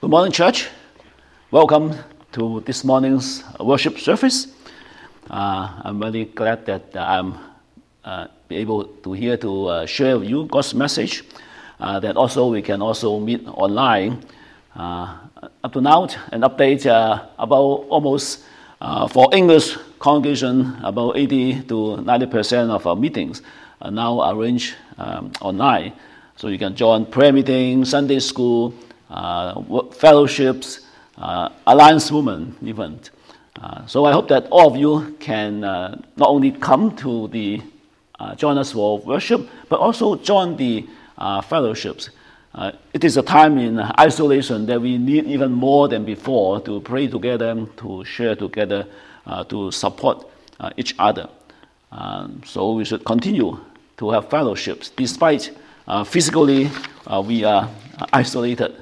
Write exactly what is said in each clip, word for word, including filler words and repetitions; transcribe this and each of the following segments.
Good morning, church. Welcome to this morning's worship service. Uh, I'm very glad that I'm uh, able to here to uh, share with you God's message. Uh, that also we can also meet online. Uh, up to now, an update uh, about almost uh, for English congregation, about eighty to ninety percent of our meetings are now arranged um, online. So you can join prayer meetings, Sunday school, uh, fellowships, uh, Alliance Women event. Uh, so I hope that all of you can uh, not only come to the uh, join us for worship, but also join the uh, fellowships. Uh, it is a time in isolation that we need even more than before to pray together, to share together, uh, to support uh, each other. Um, so we should continue to have fellowships despite uh, physically uh, we are isolated.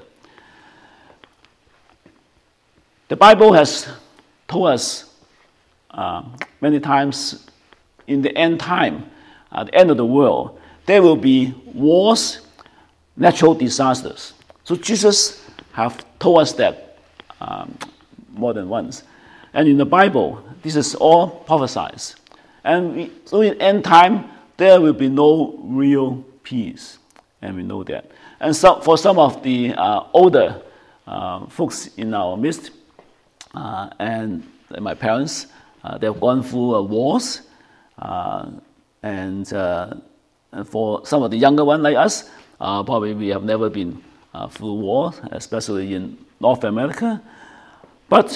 The Bible has told us uh, many times in the end time, at the end of the world, there will be wars, natural disasters. So Jesus have told us that um, more than once. And in the Bible, this is all prophesied. And we, so in end time, there will be no real peace. And we know that. And so for some of the uh, older uh, folks in our midst, uh, and my parents, uh, they've gone through uh, wars. Uh, and, uh, and for some of the younger ones like us, Uh, probably we have never been uh, through war, especially in North America. But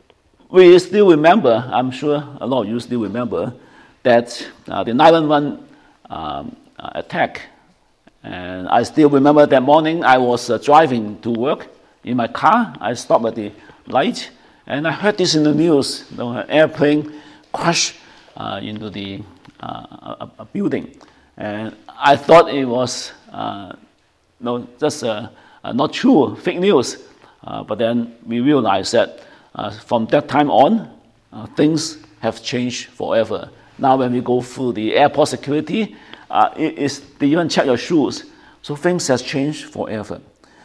we still remember, I'm sure a lot of you still remember, that uh, the nine one one um, attack. And I still remember that morning I was uh, driving to work in my car. I stopped at the light, and I heard this in the news. You know, an airplane crashed uh, into the uh, a, a building. And I thought it was uh, no, just uh, uh, not true, fake news. Uh, but then we realized that uh, from that time on, uh, things have changed forever. Now when we go through the airport security, uh, it is, they even check your shoes. So things have changed forever.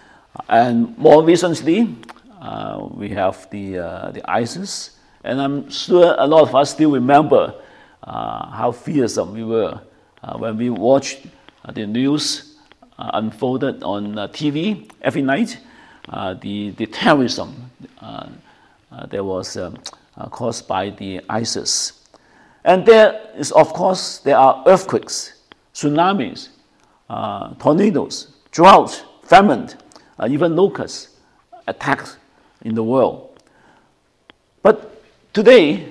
And more recently, uh, we have the, uh, the ISIS. And I'm sure a lot of us still remember uh, how fearsome we were Uh, when we watched uh, the news uh, unfolded on uh, T V every night, uh, the, the terrorism uh, uh, that was um, uh, caused by the ISIS. And there is, of course, there are earthquakes, tsunamis, uh, tornadoes, drought, famine, uh, even locusts attacks in the world. But today,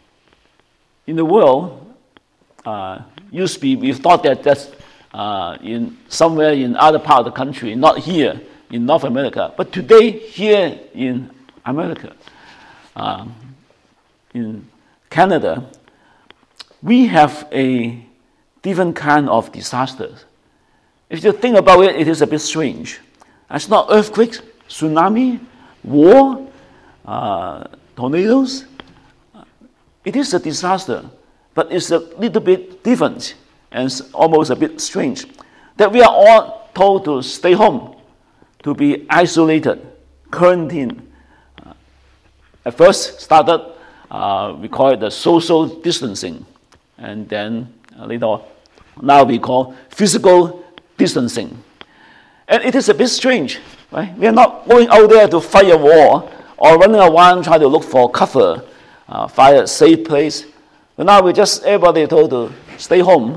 in the world, uh, used to be, we thought that that's uh, in somewhere in other part of the country, not here in North America. But today, here in America, uh, in Canada, we have a different kind of disasters. If you think about it, it is a bit strange. It's not earthquakes, tsunami, war, uh, tornadoes. It is a disaster. But it's a little bit different and almost a bit strange that we are all told to stay home, to be isolated, quarantined. Uh, at first started, uh, we call it the social distancing, and then uh, later on, now we call physical distancing. And it is a bit strange, right? We are not going out there to fight a war or running around trying to look for cover, uh, find a safe place. But now we just, everybody told to stay home,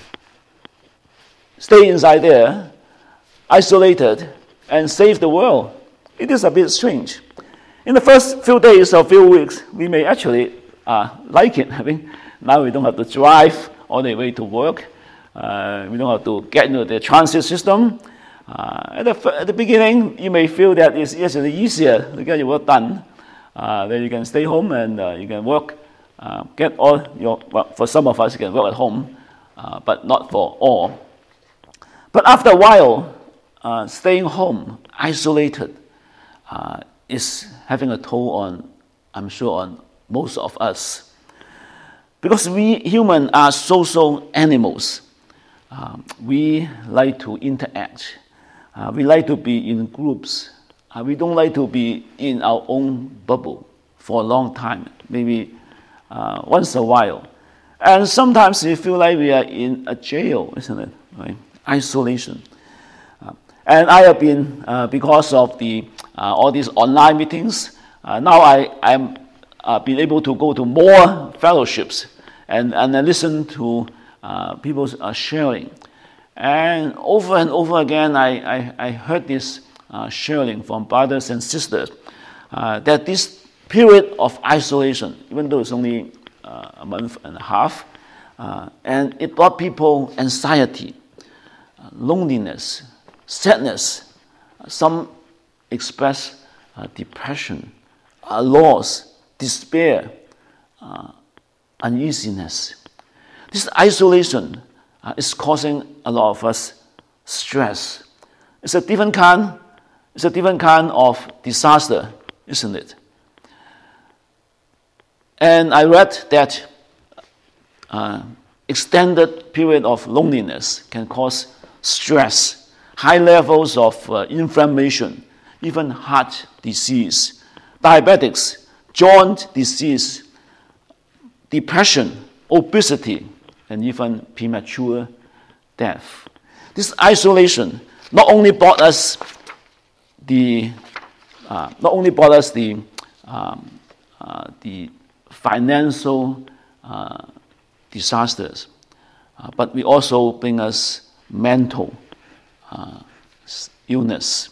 stay inside there, isolated, and save the world. It is a bit strange. In the first few days or few weeks, we may actually uh, like it. I mean, now we don't have to drive all the way to work. Uh, we don't have to get into the transit system. Uh, at, the, at the beginning, you may feel that it's actually easier to get your work done. Uh, then you can stay home and uh, you can work. Uh, get all your, well, for some of us, you can work at home, uh, but not for all. But after a while, uh, staying home, isolated, uh, is having a toll on, I'm sure, on most of us. Because we humans are social animals. Um, we like to interact. Uh, we like to be in groups. uh, we don't like to be in our own bubble for a long time, maybe uh, once a while. And sometimes we feel like we are in a jail, isn't it? Right? Isolation. Uh, and I have been, uh, because of the uh, all these online meetings, uh, now I am uh, been able to go to more fellowships and, and I listen to uh, people uh, sharing. And over and over again, I, I, I heard this uh, sharing from brothers and sisters uh, that this period of isolation, even though it's only uh, a month and a half, uh, and it brought people anxiety, uh, loneliness, sadness. Some express uh, depression, uh, loss, despair, uh, uneasiness. This isolation uh, is causing a lot of us stress. It's a different kind. It's a different kind of disaster, isn't it? And I read that uh, extended period of loneliness can cause stress, high levels of uh, inflammation, even heart disease, diabetics, joint disease, depression, obesity, and even premature death. This isolation not only brought us the uh, not only brought us the um, uh, the financial uh, disasters, uh, but we also bring us mental uh, illness.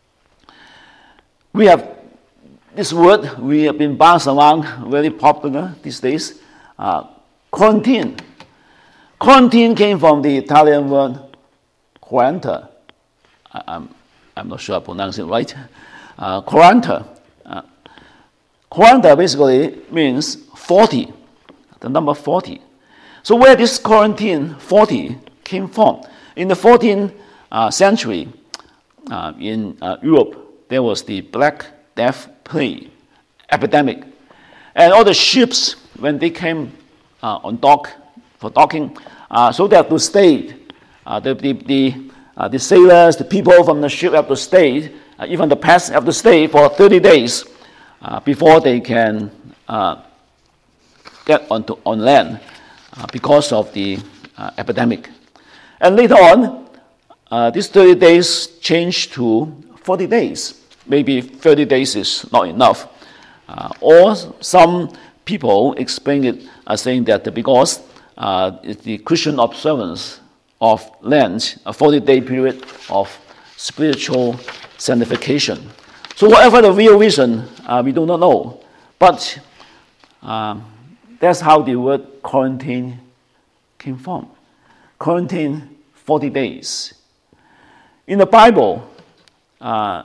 We have this word we have been bounced around, very popular these days. Uh, quarantine. Quarantine came from the Italian word quaranta. I, I'm I'm not sure I pronounce it right. Uh, quaranta. Uh, quaranta basically means forty, the number forty. So where this quarantine forty came from? In the fourteenth uh, century, uh, in uh, Europe, there was the Black Death plague epidemic, and all the ships, when they came uh, on dock for docking, uh, so they have to stay. Uh, the the the, uh, the sailors, the people from the ship have to stay. Uh, even the peasants have to stay for thirty days uh, before they can uh, get onto on land uh, because of the uh, epidemic. And later on, uh, these thirty days changed to forty days. Maybe thirty days is not enough. Uh, or some people explain it as saying that because uh, it's the Christian observance of Lent, a forty-day period of spiritual sanctification. So whatever the real reason, uh, we do not know. But um, that's how the word quarantine came from. Quarantine, forty days. In the Bible, uh,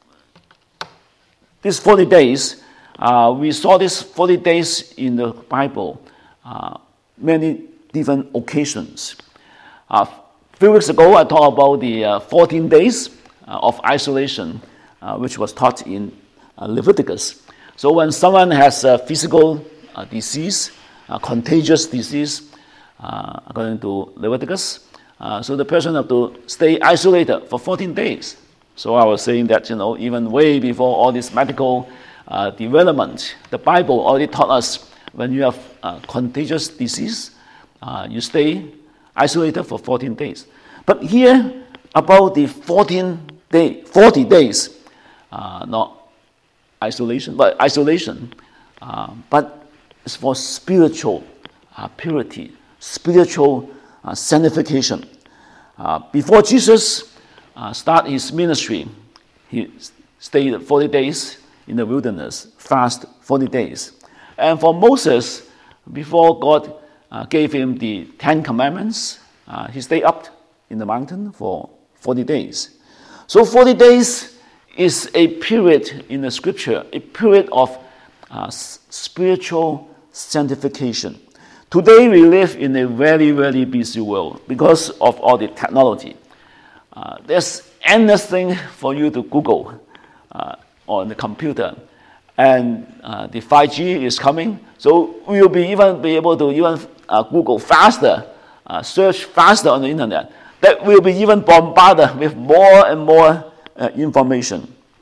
these forty days, uh, we saw these forty days in the Bible, uh, many different occasions. Uh, a few weeks ago, I talked about the uh, fourteen days uh, of isolation, uh, which was taught in uh, Leviticus. So when someone has a physical uh, disease, a contagious disease, uh, according to Leviticus, uh, so the person have to stay isolated for fourteen days. So I was saying that, you know, even way before all this medical uh, development, the Bible already taught us when you have uh, contagious disease, uh, you stay isolated for fourteen days. But here, about the fourteen day, forty days, uh, not isolation, but isolation, uh, but it's for spiritual uh, purity, spiritual uh, sanctification. Uh, before Jesus Uh, start his ministry, he stayed forty days in the wilderness, fast forty days. And for Moses, before God uh, gave him the Ten Commandments, uh, he stayed up in the mountain for forty days. So forty days is a period in the scripture, a period of uh, spiritual sanctification. Today we live in a very, very busy world because of all the technology. Uh, there's anything for you to Google uh, on the computer, and uh, the five G is coming, so we will be even be able to even uh, Google faster, uh, search faster on the internet. That will be even bombarded with more and more uh, information.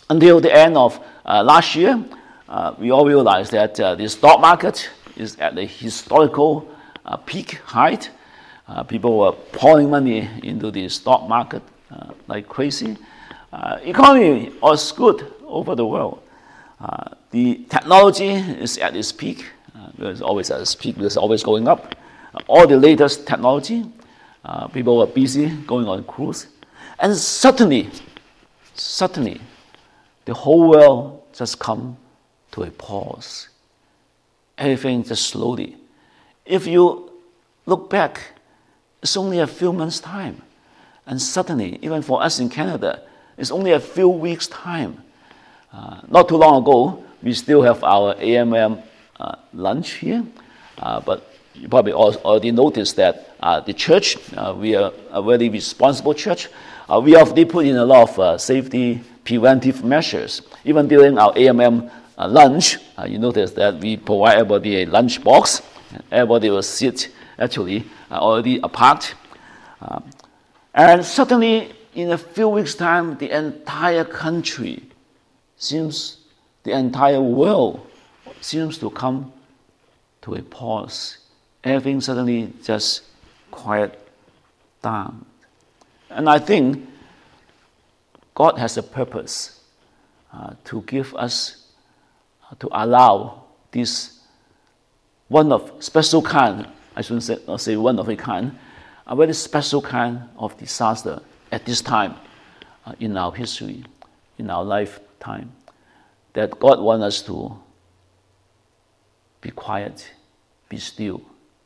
Until the end of uh, last year, uh, we all realized that uh, the stock market is at the historical uh, peak height. Uh, people were pouring money into the stock market uh, like crazy. Uh, economy was good over the world. Uh, the technology is at its peak. Uh, it's always at its peak. It's always going up. Uh, all the latest technology. Uh, people were busy going on cruise. And suddenly, suddenly, the whole world just come to a pause. Everything just slowly. If you look back, it's only a few months' time. And suddenly, even for us in Canada, it's only a few weeks' time. Uh, not too long ago, we still have our A M M uh, lunch here. Uh, but you probably already noticed that uh, the church, uh, we are a very responsible church. Uh, we have put in a lot of uh, safety preventive measures. Even during our A M M uh, lunch, uh, you notice that we provide everybody a lunch box. Everybody will sit actually uh, already apart. Uh, and suddenly, in a few weeks' time, the entire country seems, the entire world seems to come to a pause. Everything suddenly just quiet down. And I think God has a purpose uh, to give us, uh, to allow this one of special kind, I shouldn't say, not say one of a kind, a very special kind of disaster at this time uh, in our history, in our lifetime, that God wants us to be quiet, be still.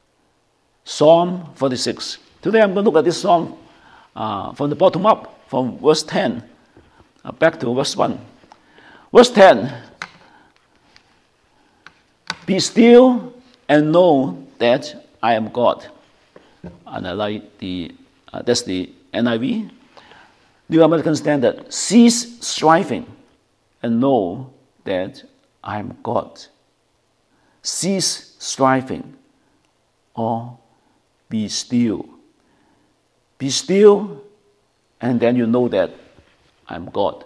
Psalm forty-six. Today I'm going to look at this psalm uh, from the bottom up, from verse ten uh, back to verse one. Verse ten, be still and know that I am God. And I like the, uh, that's the N I V. New American Standard, cease striving and know that I am God. Cease striving or be still. Be still, and then you know that I'm God.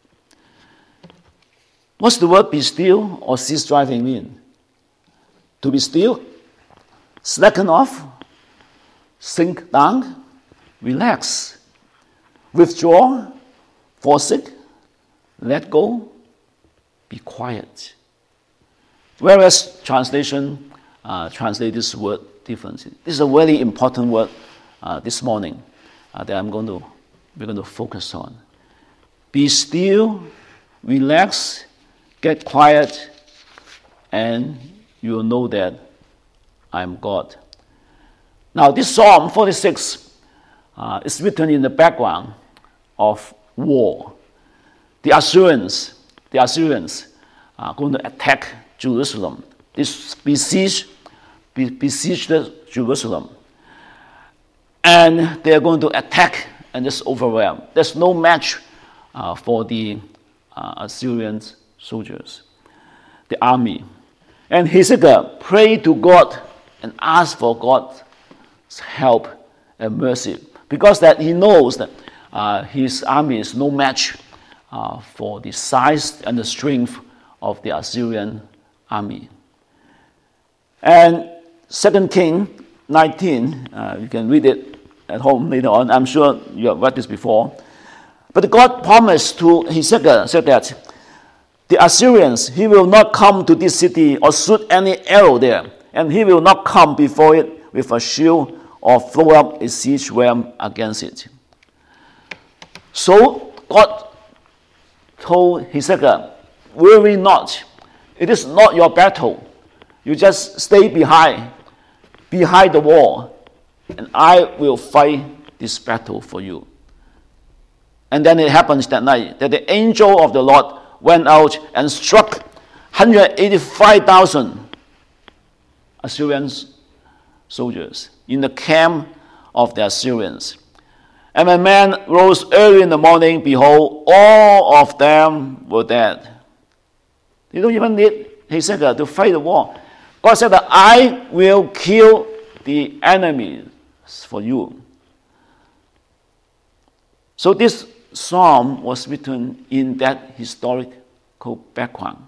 What's the word be still or cease striving mean? To be still, slacken off, sink down, relax, withdraw, forsake, let go, be quiet. Whereas translation uh, translate this word differently. This is a very important word uh, this morning uh, that I'm going to we're going to focus on. Be still, relax, get quiet, and you will know that I'm God. Now, this Psalm forty-six uh, is written in the background of war. The Assyrians, the Assyrians are going to attack Jerusalem. They besiege, besieged Jerusalem. And they're going to attack and just overwhelm. There's no match uh, for the uh, Assyrian soldiers, the army. And Hezekiah prayed to God and asked for God's help and mercy, because that he knows that uh, his army is no match uh, for the size and the strength of the Assyrian army. And Second Kings nineteen, uh, you can read it at home later on. I'm sure you have read this before. But God promised to Hezekiah, said that the Assyrians, he will not come to this city or shoot any arrow there, and he will not come before it with a shield or throw up a siege ram against it. So God told Hezekiah, worry not. It is not your battle. You just stay behind, behind the wall, and I will fight this battle for you. And then it happens that night that the angel of the Lord went out and struck one hundred eighty-five thousand Assyrian soldiers in the camp of the Assyrians. And when man rose early in the morning, behold, all of them were dead. You don't even need Hezekiah to fight the war. God said that I will kill the enemies for you. So this psalm was written in that historical background.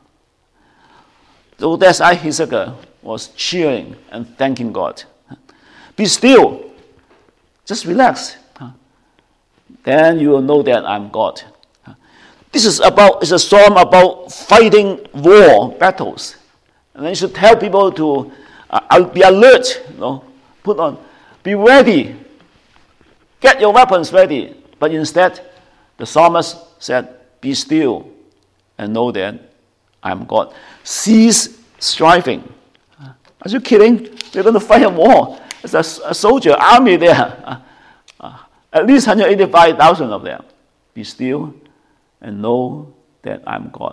So that's why Hezekiah was cheering and thanking God. Be still. Just relax. Then you will know that I'm God. This is about, it's a psalm about fighting war, battles. And then you should tell people to uh, be alert, you know, put on, be ready. Get your weapons ready. But instead, the psalmist said, be still and know that I'm God. Cease striving. Are you kidding? We're going to fight a war. There's a, a soldier, army there. Uh, uh, at least one hundred eighty-five thousand of them. Be still and know that I'm God.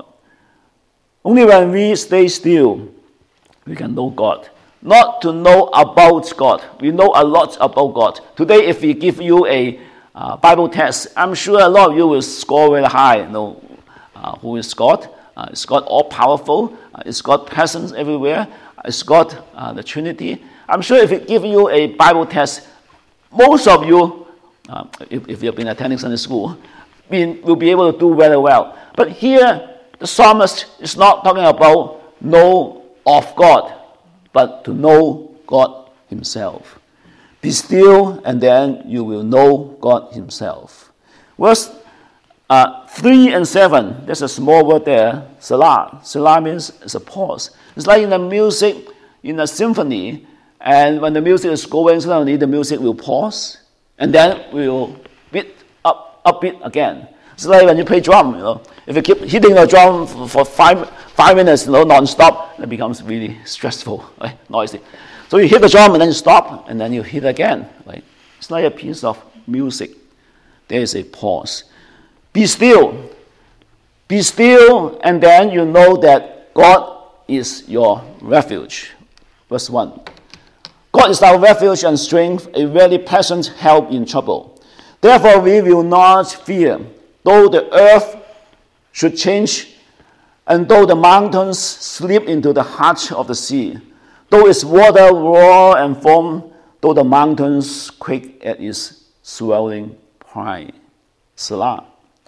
Only when we stay still, we can know God. Not to know about God. We know a lot about God. Today, if we give you a uh, Bible test, I'm sure a lot of you will score very high. You know, uh, who is God? Uh, is God all-powerful? Uh, is God present everywhere? Uh, is God uh, the Trinity? I'm sure if we give you a Bible test, most of you, uh, if, if you've been attending Sunday school, will be able to do very well. But here, the psalmist is not talking about know of God, but to know God himself. Be still, and then you will know God himself. Verse uh, three and seven, there's a small word there, Selah. Selah means it's a pause. It's like in the music, in a symphony, and when the music is going, suddenly the music will pause, and then we will beat up, upbeat again. It's like when you play drum, you know. If you keep hitting the drum for, for five five minutes, you know, non-stop, it becomes really stressful, right? Noisy. So you hit the drum and then you stop, and then you hit again, right? It's like a piece of music. There is a pause. Be still. Be still, and then you know that God is your refuge. Verse one. God is our refuge and strength, a very present help in trouble. Therefore we will not fear, though the earth should change, and though the mountains slip into the heart of the sea, though its water roar and foam, though the mountains quake at its swelling pride. Selah.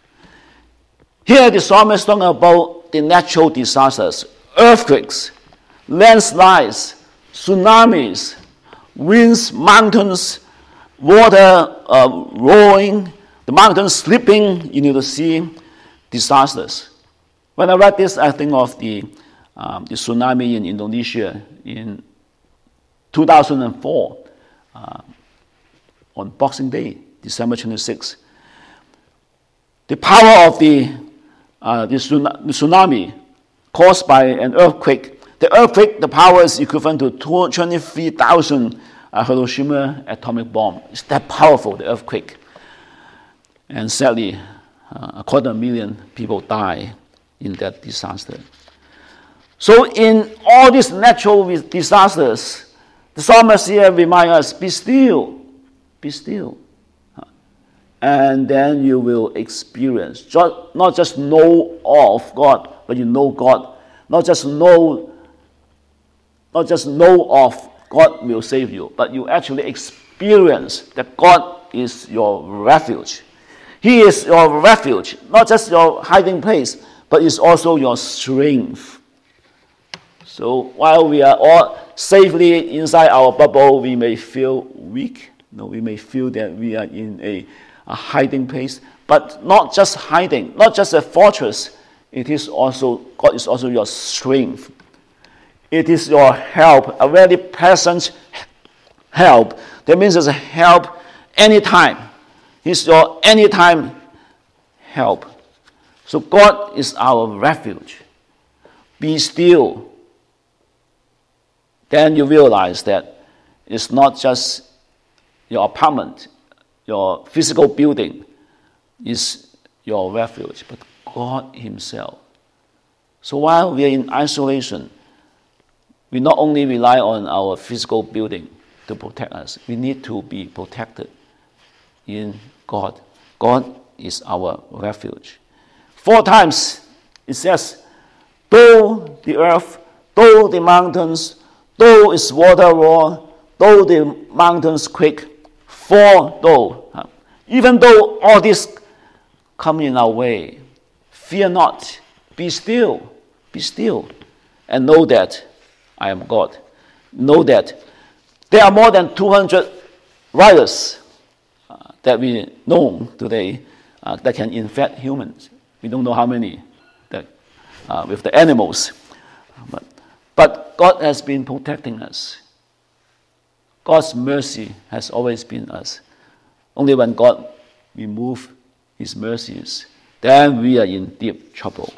Here the psalmist is talking about the natural disasters, earthquakes, landslides, tsunamis, winds, mountains, water uh, roaring, the mountains slipping into the sea, disasters. When I read this, I think of the, um, the tsunami in Indonesia in two thousand four, uh, on Boxing Day, December twenty-sixth. The power of the, uh, the tsunami caused by an earthquake. The earthquake, the power is equivalent to twenty-three thousand uh, Hiroshima atomic bomb. It's that powerful, the earthquake. And sadly, uh, a quarter million people die in that disaster. So in all these natural disasters, the psalmist here reminds us, be still, be still. And then you will experience, just, not just know of God, but you know God. Not just know Not just know of God will save you, but you actually experience that God is your refuge. He is your refuge, not just your hiding place, but is also your strength. So while we are all safely inside our bubble, we may feel weak. No, we may feel that we are in a, a hiding place, but not just hiding, not just a fortress. It is also, God is also your strength. It is your help, a very present help. That means it's a help anytime. He's your anytime help. So God is our refuge. Be still. Then you realize that it's not just your apartment, your physical building is your refuge, but God himself. So while we are in isolation, we not only rely on our physical building to protect us, we need to be protected in God. God is our refuge. Four times it says, though the earth, though the mountains, though its water roar, though the mountains quake, for though. Even though all these come in our way, fear not, be still, be still, and know that I am God. Know that there are more than two hundred virus uh, that we know today uh, that can infect humans. We don't know how many that uh, with the animals. But, but God has been protecting us. God's mercy has always been us. Only when God removes his mercies, then we are in deep trouble.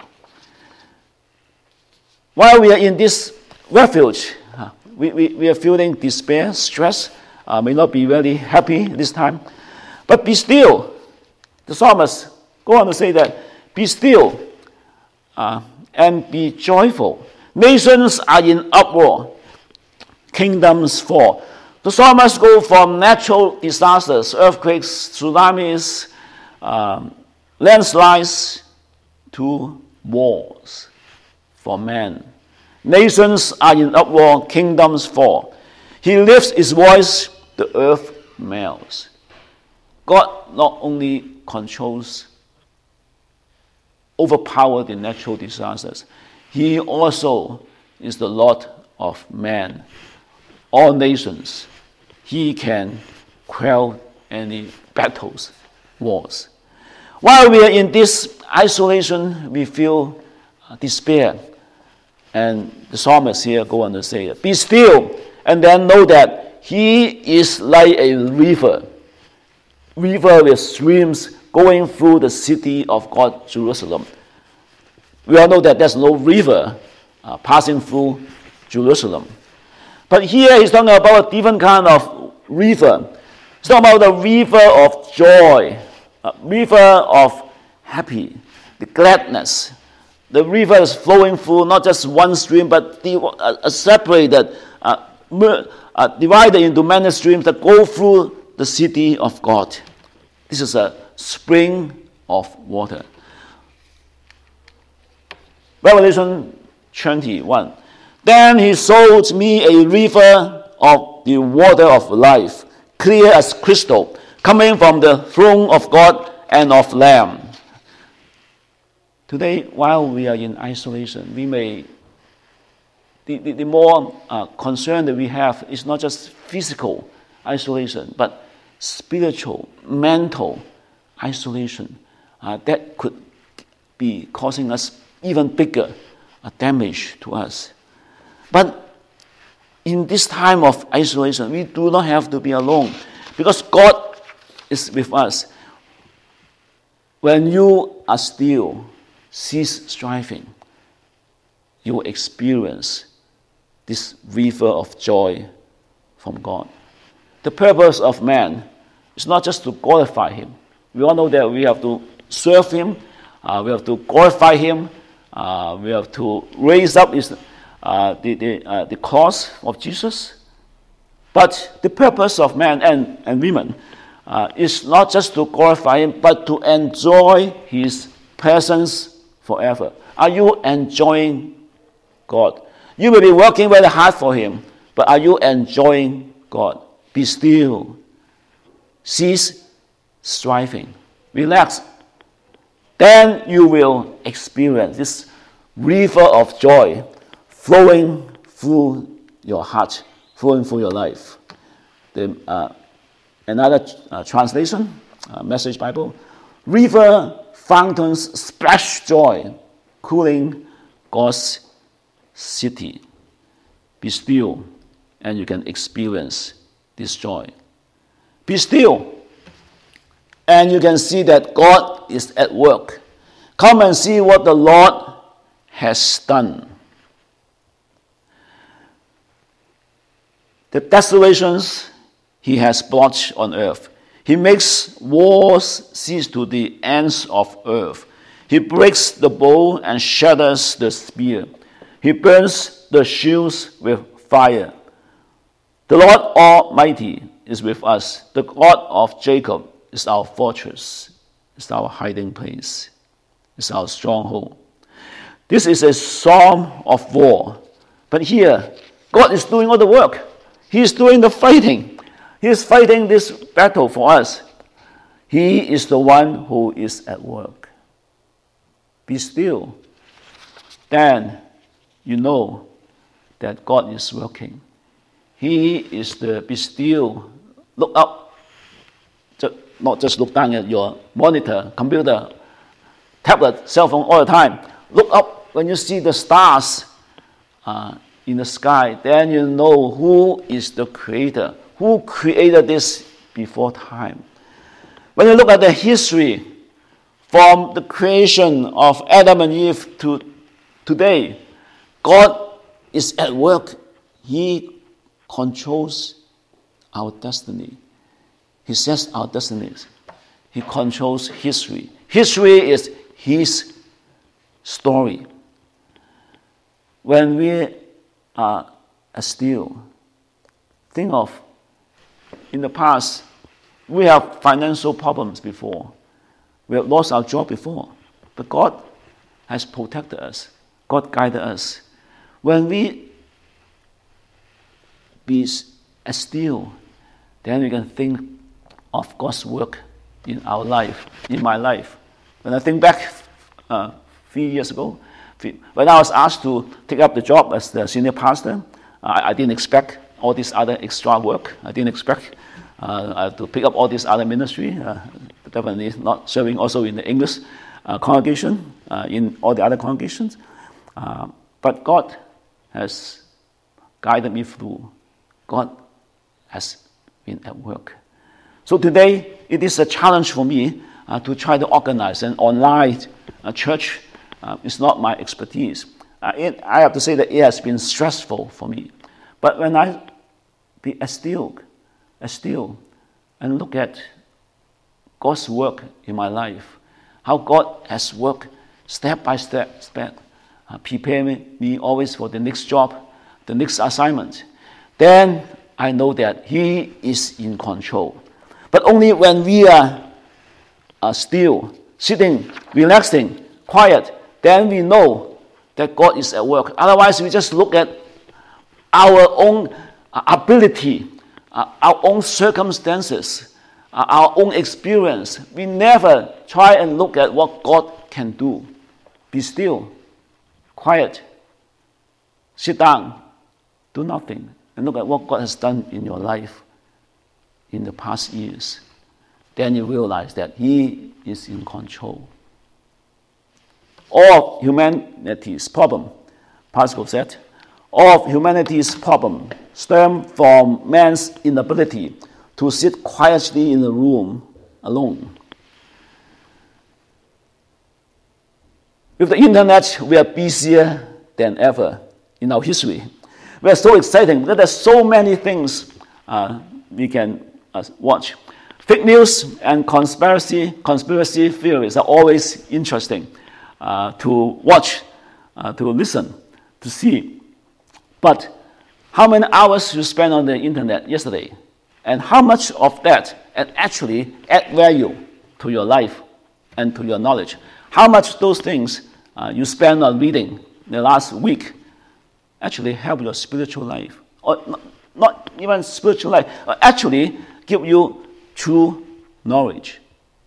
While we are in this refuge, uh, we, we, we are feeling despair, stress, uh, may not be very happy this time. But be still. The psalmist go on to say that, be still uh, and be joyful. Nations are in uproar. Kingdoms fall. The psalmist go from natural disasters, earthquakes, tsunamis, um, landslides, to wars for man. Nations are in uproar, kingdoms fall. He lifts his voice, the earth melts. God not only controls, overpower the natural disasters, he also is the Lord of man. All nations, he can quell any battles, wars. While we are in this isolation, we feel despair. And the psalmist here go on to say, be still, and then know that he is like a river, river with streams going through the city of God, Jerusalem. We all know that there's no river uh, passing through Jerusalem. But here he's talking about a different kind of river. He's talking about the river of joy, a river of happy, the gladness. The river is flowing through not just one stream, but the, uh, separated, uh, uh, divided into many streams that go through the city of God. This is a spring of water. Revelation twenty-one. Then he showed me a river of the water of life, clear as crystal, coming from the throne of God and of Lamb. Today, while we are in isolation, we may, the, the, the more uh, concern that we have is not just physical isolation, but spiritual, mental isolation uh, that could be causing us even bigger uh, damage to us. But in this time of isolation, we do not have to be alone, because God is with us. When you are still, cease striving, you will experience this river of joy from God. The purpose of man is not just to glorify him. We all know that we have to serve him, uh, we have to glorify him, uh, we have to raise up his, uh, the, the, uh, the cause of Jesus. But the purpose of man and, and women uh, is not just to glorify him, but to enjoy his presence forever. Are you enjoying God? You may be working very hard for him, but are you enjoying God? Be still. Cease striving. Relax. Then you will experience this river of joy flowing through your heart, flowing through your life. The, uh, another uh, translation, uh, Message Bible, river fountains splash joy, cooling God's city. Be still, and you can experience this joy. Be still, and you can see that God is at work. Come and see what the Lord has done. The desolations he has brought on earth. He makes wars cease to the ends of earth. He breaks the bow and shatters the spear. He burns the shields with fire. The Lord Almighty is with us. The God of Jacob is our fortress, is our hiding place, is our stronghold. This is a psalm of war. But here, God is doing all the work. He is doing the fighting. He is fighting this battle for us. He is the one who is at work. Be still. Then you know that God is working. He is the be still. Look up. Just, not just look down at your monitor, computer, tablet, cell phone all the time. Look up when you see the stars uh, in the sky. Then you know who is the creator. Who created this before time. When you look at the history from the creation of Adam and Eve to today, God is at work. He controls our destiny. He sets our destinies. He controls history. History is His story. When we are still, think of in the past, we have financial problems before. We have lost our job before. But God has protected us. God guided us. When we be still, then we can think of God's work in our life, in my life. When I think back uh, a few years ago, when I was asked to take up the job as the senior pastor, I, I didn't expect all this other extra work. I didn't expect uh, to pick up all this other ministry. Uh, definitely not serving also in the English uh, congregation, uh, in all the other congregations. Uh, but God has guided me through. God has been at work. So today, it is a challenge for me uh, to try to organize an online uh, church. Uh, it's not my expertise. Uh, it, I have to say that it has been stressful for me. But when I be still, still, and look at God's work in my life, how God has worked step by step, step uh, preparing me always for the next job, the next assignment, then I know that He is in control. But only when we are, are still, sitting, relaxing, quiet, then we know that God is at work. Otherwise, we just look at our own ability, uh, our own circumstances, uh, our own experience. We never try and look at what God can do. Be still, quiet, sit down, do nothing, and look at what God has done in your life in the past years. Then you realize that He is in control. All of humanity's problem, Pascal said, all of humanity's problem stem from man's inability to sit quietly in a room alone. With the internet, we are busier than ever in our history. We are so exciting because there's so many things uh, we can uh, watch. Fake news and conspiracy conspiracy theories are always interesting uh, to watch, uh, to listen, to see. But how many hours you spent on the internet yesterday? And how much of that actually add value to your life and to your knowledge? How much those things uh, you spend on reading in the last week actually help your spiritual life? Or not, not even spiritual life, uh, actually give you true knowledge.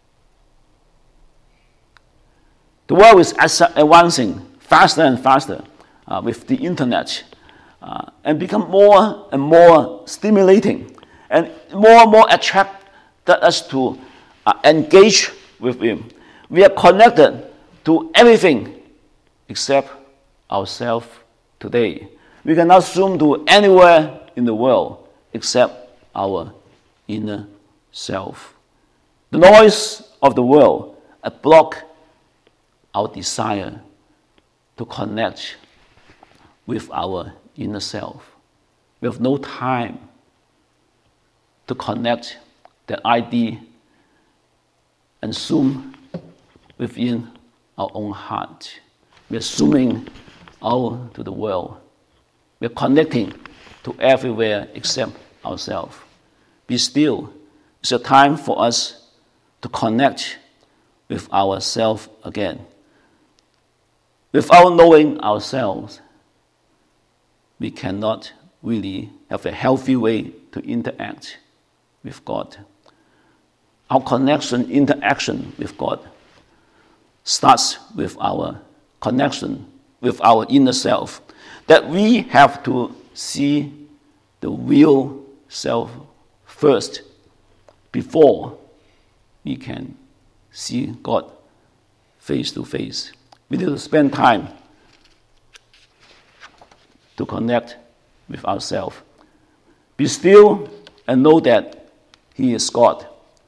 The world is advancing faster and faster uh, with the internet uh, and become more and more stimulating and more and more attract us to uh, engage with Him. We are connected to everything except ourselves today. We can now zoom to anywhere in the world except our inner self. The noise of the world uh, block our desire to connect with our inner self. We have no time to connect that I D and zoom within our own heart. We are zooming out to the world. We are connecting to everywhere except ourselves. Be still. It's a time for us to connect with ourselves again. Without knowing ourselves, we cannot really have a healthy way to interact with God. our connection, interaction with God starts with our connection with our inner self, that we have to see the real self first before we can see God face to face. We need to spend time to connect with ourselves. Be still and know that He is God.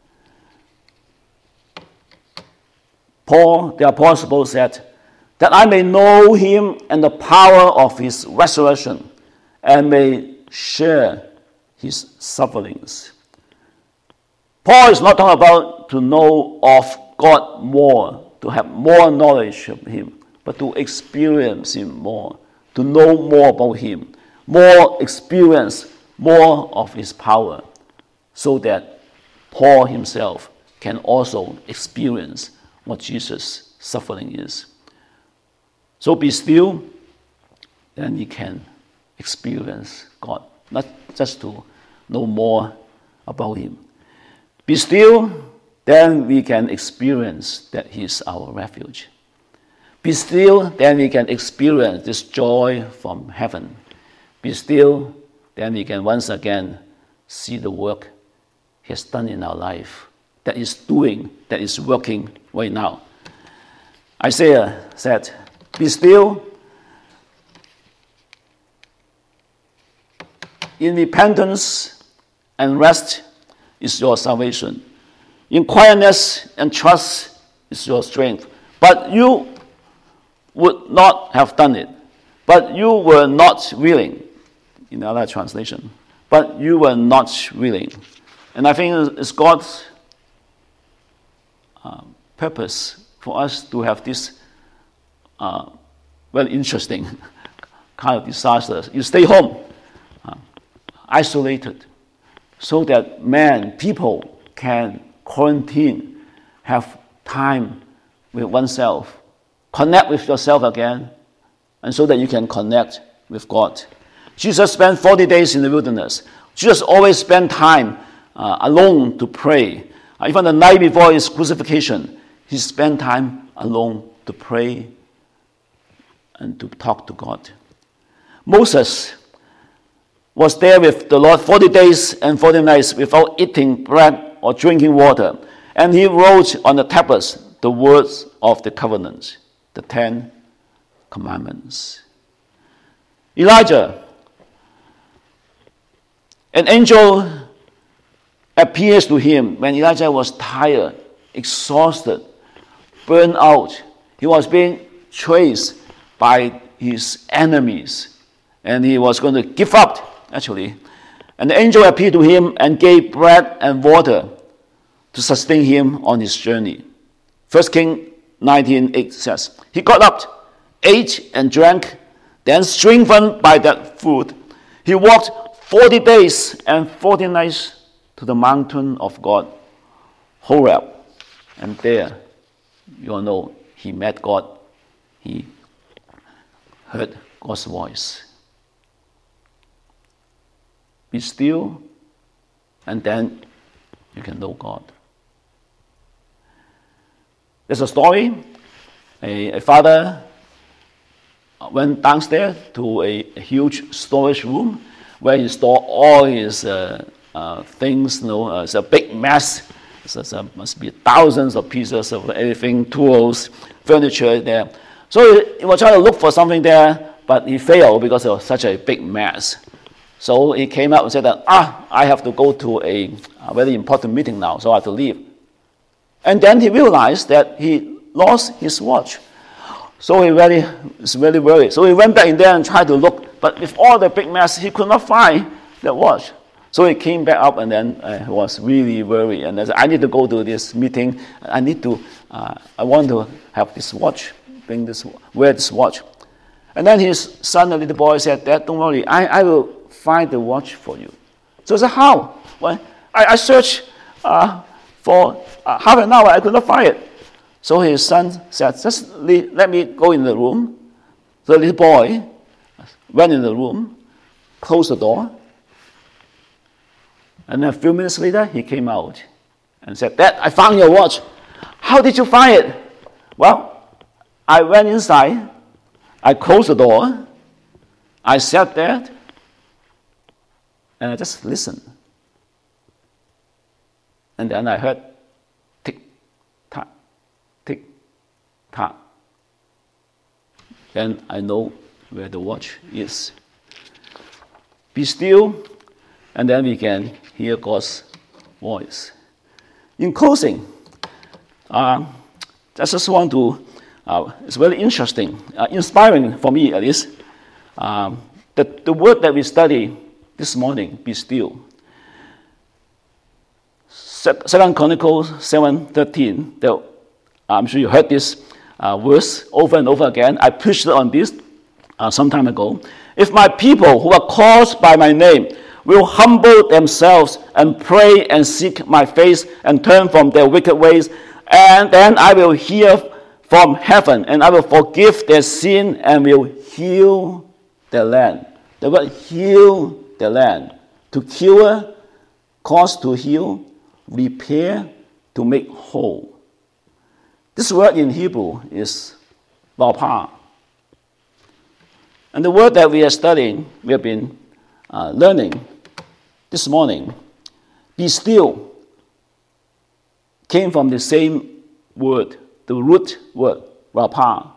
Paul, the apostle, said, that I may know Him and the power of His resurrection, and may share His sufferings. Paul is not talking about to know of God more, to have more knowledge of Him, but to experience Him more, to know more about Him, more experience, more of His power, so that Paul himself can also experience what Jesus' suffering is. So be still, then you can experience God, not just to know more about Him. Be still, then we can experience that He is our refuge. Be still, then we can experience this joy from heaven. Be still, then we can once again see the work He has done in our life, that is doing, that is working right now. Isaiah said, be still, in repentance and rest is your salvation. In quietness and trust is your strength. But you would not have done it. But you were not willing. In another translation. But you were not willing. And I think it's God's uh, purpose for us to have this uh, very interesting kind of disasters. You stay home, uh, isolated, so that man, people can quarantine, have time with oneself, connect with yourself again, and so that you can connect with God. Jesus spent forty days in the wilderness. Jesus always spent time uh, alone to pray. Uh, even the night before his crucifixion, he spent time alone to pray and to talk to God. Moses was there with the Lord forty days and forty nights without eating bread or drinking water. And he wrote on the tablets the words of the covenant, the Ten Commandments. Elijah, an angel appears to him when Elijah was tired, exhausted, burned out. He was being chased by his enemies, and he was going to give up, actually. And the angel appeared to him and gave bread and water to sustain him on his journey. First Kings nineteen eight says, he got up, ate and drank, then strengthened by that food, he walked forty days and forty nights to the mountain of God, Horeb. And there, you all know, he met God. He heard God's voice. Be still, and then you can know God. There's a story. A, a father went downstairs to a, a huge storage room where he stored all his uh, uh, things. You know, uh, it's a big mess. So there must be thousands of pieces of everything, tools, furniture there. So he, he was trying to look for something there, but he failed because it was such a big mess. So he came out and said that, ah, I have to go to a, a very important meeting now, so I have to leave. And then he realized that he lost his watch. So he really was really worried. So he went back in there and tried to look, but with all the big mess, he could not find the watch. So he came back up and then uh, was really worried. And I said, I need to go to this meeting. I need to, uh, I want to have this watch, bring this, wear this watch. And then his son, a little boy, said, Dad, don't worry, I, I will find the watch for you. So I said, how? Well, I, I searched uh, for uh, half an hour, I could not find it. So his son said, just let me go in the room. So the little boy went in the room, closed the door, and then a few minutes later, he came out and said, Dad, I found your watch. How did you find it? Well, I went inside, I closed the door, I sat there, and I just listened. And then I heard tick, tock, tick, tock. Then I know where the watch is. Be still, and then we can hear God's voice. In closing, uh, I just want to, uh, it's very interesting, uh, inspiring for me at least, um, the, the word that we study this morning, be still. Second Chronicles seven thirteen, I'm sure you heard this uh, verse over and over again. I preached on this uh, some time ago. If my people who are called by my name will humble themselves and pray and seek my face and turn from their wicked ways, and then I will hear from heaven and I will forgive their sin and will heal their land. The word heal the land. To cure, cause to heal, repair, to make whole. This word in Hebrew is rapha. And the word that we are studying, we have been uh, learning this morning, be still, came from the same word, the root word, rapha.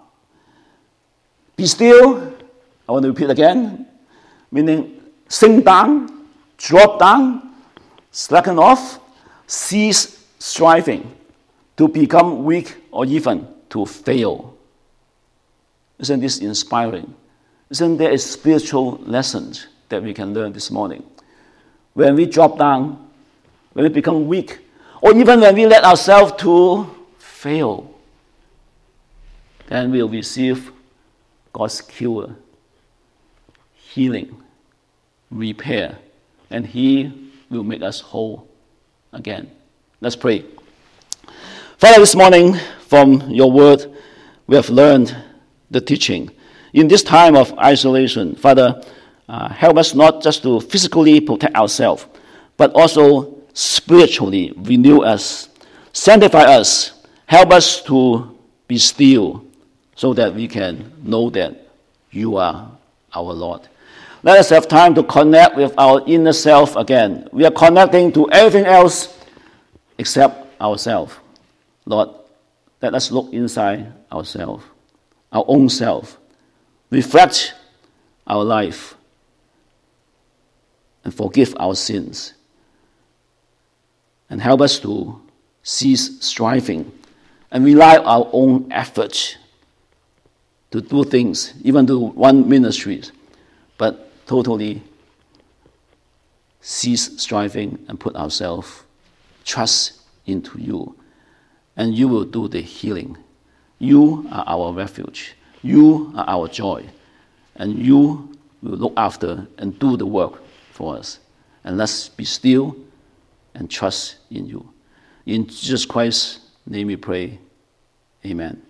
Be still, I want to repeat again, meaning sink down, drop down, slacken off, cease striving, to become weak or even to fail. Isn't this inspiring? Isn't there a spiritual lesson that we can learn this morning? When we drop down, when we become weak, or even when we let ourselves to fail, then we'll receive God's cure, healing, repair, and He will make us whole again. Let's pray. Father, this morning from your word, we have learned the teaching. In this time of isolation, Father, uh, help us not just to physically protect ourselves, but also spiritually renew us, sanctify us, help us to be still so that we can know that you are our Lord. Let us have time to connect with our inner self again. We are connecting to everything else except ourselves. Lord, let us look inside ourselves, our own self, reflect our life, and forgive our sins. And help us to cease striving and rely on our own efforts to do things, even to one ministries, but totally cease striving and put ourselves, trust into you. And you will do the healing. You are our refuge. You are our joy. And you will look after and do the work for us. And let's be still and trust in you. In Jesus Christ's name we pray. Amen.